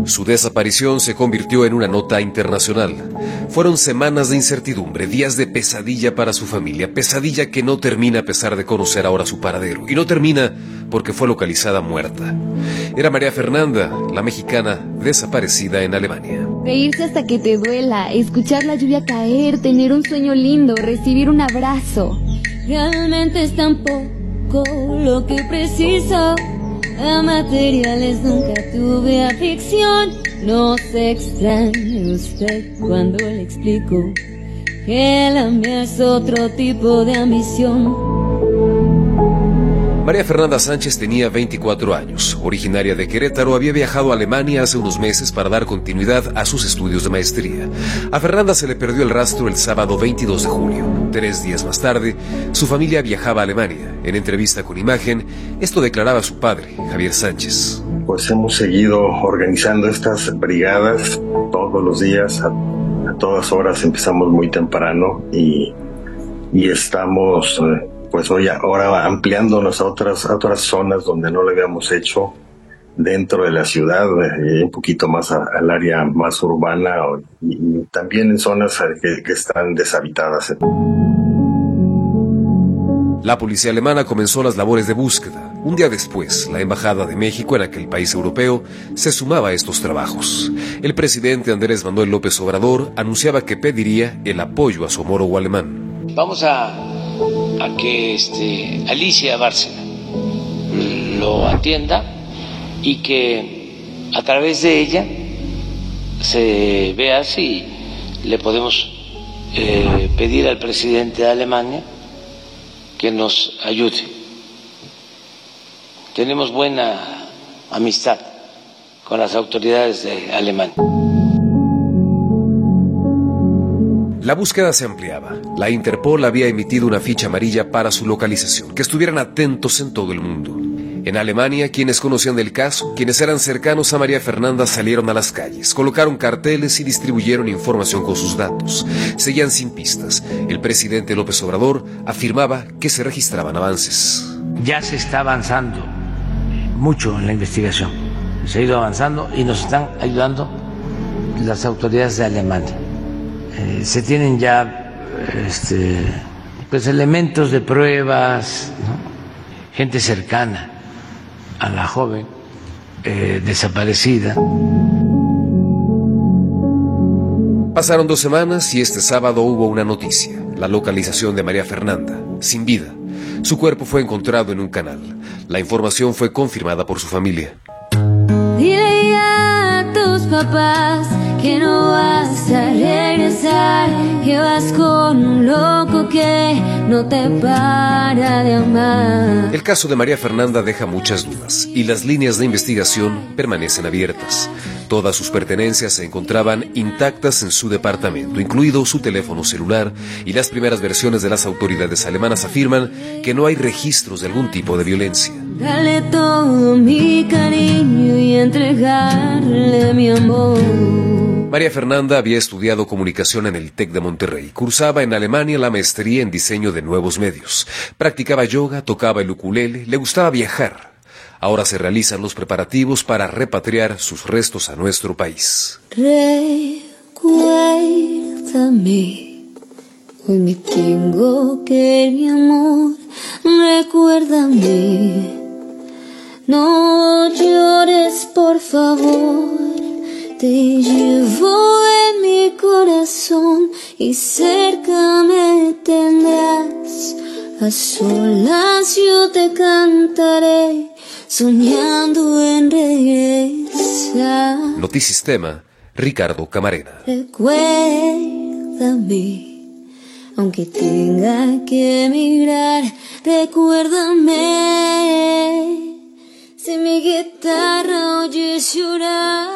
Su desaparición se convirtió en una nota internacional. Fueron semanas de incertidumbre, días de pesadilla para su familia, pesadilla que no termina a pesar de conocer ahora su paradero. Y no termina porque fue localizada muerta. Era María Fernanda, la mexicana desaparecida en Alemania. Reírse hasta que te duela, escuchar la lluvia caer, tener un sueño lindo, recibir un abrazo. Realmente es tan poco lo que preciso. A materiales nunca tuve aflicción. No se extrañe usted cuando le explico que la mía es otro tipo de ambición. María Fernanda Sánchez tenía 24 años. Originaria de Querétaro, había viajado a Alemania hace unos meses para dar continuidad a sus estudios de maestría. A Fernanda se le perdió el rastro el sábado 22 de julio. 3 días más tarde, su familia viajaba a Alemania. En entrevista con Imagen, esto declaraba su padre, Javier Sánchez. Pues hemos seguido organizando estas brigadas todos los días, a todas horas. Empezamos muy temprano y estamos... pues hoy ahora ampliándonos a otras zonas donde no lo habíamos hecho dentro de la ciudad, un poquito más al área más urbana y también en zonas que están deshabitadas. La policía alemana comenzó las labores de búsqueda. Un día después, la Embajada de México en aquel país europeo se sumaba a estos trabajos. El presidente Andrés Manuel López Obrador anunciaba que pediría el apoyo a su homólogo alemán. Vamos a que Alicia Bárcena lo atienda y que a través de ella se vea si le podemos pedir al presidente de Alemania que nos ayude. Tenemos buena amistad con las autoridades de Alemania. La búsqueda se ampliaba. La Interpol había emitido una ficha amarilla para su localización, que estuvieran atentos en todo el mundo. En Alemania, quienes conocían del caso, quienes eran cercanos a María Fernanda, salieron a las calles, colocaron carteles y distribuyeron información con sus datos. Seguían sin pistas. El presidente López Obrador afirmaba que se registraban avances. Ya se está avanzando mucho en la investigación. Se ha ido avanzando y nos están ayudando las autoridades de Alemania. Se tienen ya pues elementos de pruebas, ¿no? Gente cercana a la joven desaparecida. Pasaron 2 semanas y este sábado hubo una noticia: la localización de María Fernanda, sin vida. Su cuerpo fue encontrado en un canal. La información fue confirmada por su familia. Dile ya a tus papás que no vas a regresar, que vas con un loco que no te para de amar. El caso de María Fernanda deja muchas dudas y las líneas de investigación permanecen abiertas. Todas sus pertenencias se encontraban intactas en su departamento, incluido su teléfono celular, y las primeras versiones de las autoridades alemanas afirman que no hay registros de algún tipo de violencia. Dale todo mi cariño y entregarle mi amor. María Fernanda había estudiado comunicación en el TEC de Monterrey. Cursaba en Alemania la maestría en diseño de nuevos medios. Practicaba yoga, tocaba el ukulele, le gustaba viajar. Ahora se realizan los preparativos para repatriar sus restos a nuestro país. Recuérdame, hoy me tengo que ir, mi amor. Recuérdame, no llores, por favor. Te llevo en mi corazón y cerca me tendrás. A solas yo te cantaré, soñando en regresar. Notisistema, Ricardo Camarena. Recuérdame, aunque tenga que emigrar, recuérdame. Si mi guitarra oyes llorar.